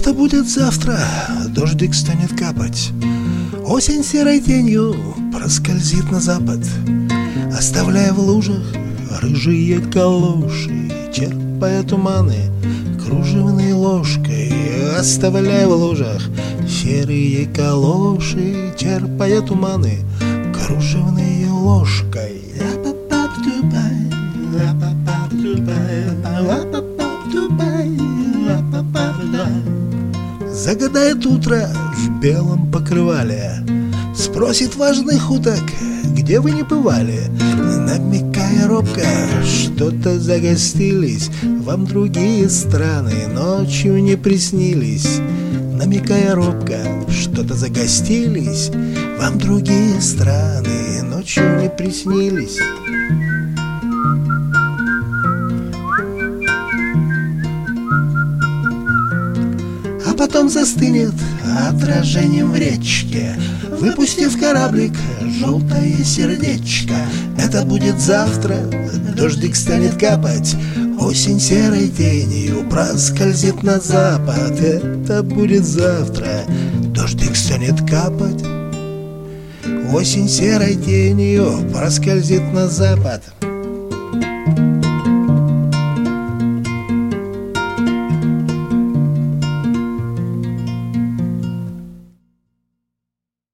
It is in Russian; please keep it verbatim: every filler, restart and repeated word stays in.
Это будет завтра, дождик станет капать. Осень серой тенью проскользит на запад, оставляя в лужах рыжие калоши, черпая туманы кружевной ложкой, оставляя в лужах серые калоши, черпая туманы кружевной ложкой. Загадает утро в белом покрывале, спросит важных уток, где вы не бывали, намекая робко, что-то загостились вам другие страны, ночью не приснились. Намекая робко, что-то загостились вам другие страны, ночью не приснились. А потом застынет отражением в речке, выпустив кораблик желтое сердечко. Это будет завтра, дождик станет капать, осень серой тенью проскользит на запад. Это будет завтра, дождик станет капать, осень серой тенью проскользит на запад.